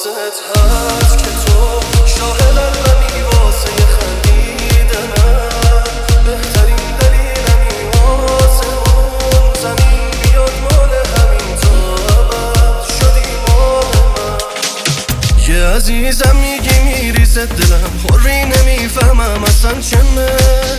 حواست هست که تو شاهد قلبمی واسه خندیدنم. بهترین دلیلمی آسمون زمین بیاد مال همین تا ابد شدی مال من. یه عزیزم میگی میریزه دلم حری نمیفهمم اصلا چمه.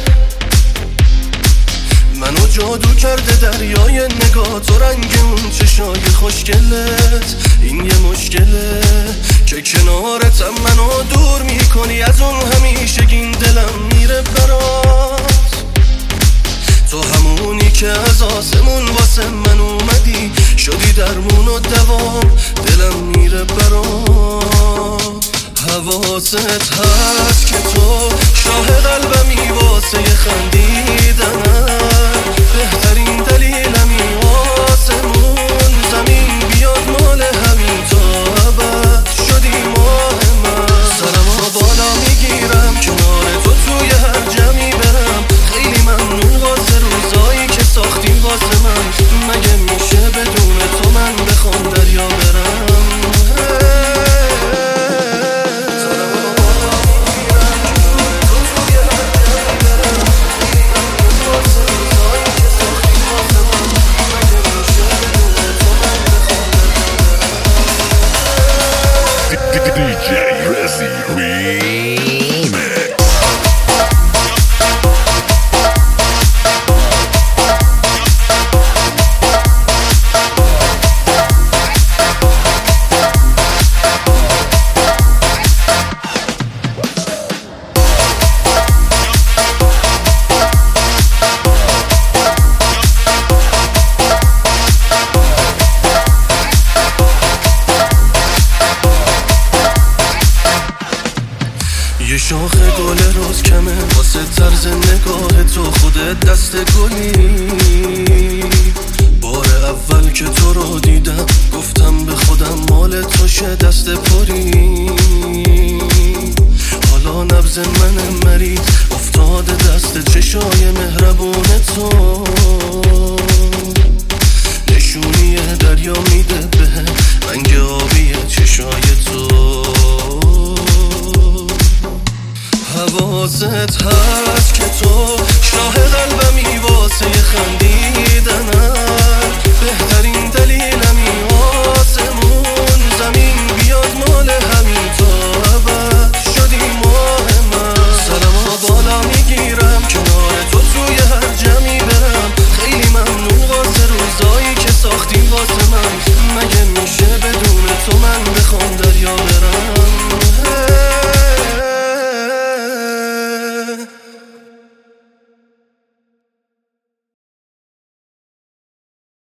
منو جادو کرده دریای نگاه تو رنگ اون چشای خوشگلت. این یه مشکله که کنارتم منو دور میکنی از اون همیشگین دلم میره برات. تو همونی که از آسمون واسه من اومدی شدی درمون و دوام دلم میره برات. حواست هست که تو شاهد قلبمی واسه خندیدنم. بهترین دلیلمی آسمون زمین بیاد مال همین تا ابد شدی مال من. سرمو بالا میگیرم کنار تو توی هر جمعی برم. خیلی ممنون واسه روزایی که ساختیم واسه من. مگه میشه بدون تو من بخوام دریا برم؟ DJ Rezzy Remix. یه شاخه گل روز کمه واسه طرز نگاه تو خودت دست گلی. بار اول که تو رو دیدم گفتم به خودم مال تو شه دست پری. حالا نبض من مریض افتاده دست چشای مهربون تو. نشونی دریا میده بهم رنگ آبی چشای تو. حواست هست که تو شاهد قلبمی واسه خندیدنم. بهترین دلیلمی آسمون زمین بیاد مال همین تا ابد شدی مال من. سرمو بالا میگیرم کنار تو توی هر جمعی برم. خیلی ممنون واسه روزایی که ساختیم واسه من. مگه میشه بدون تو من بخوام دریا برم؟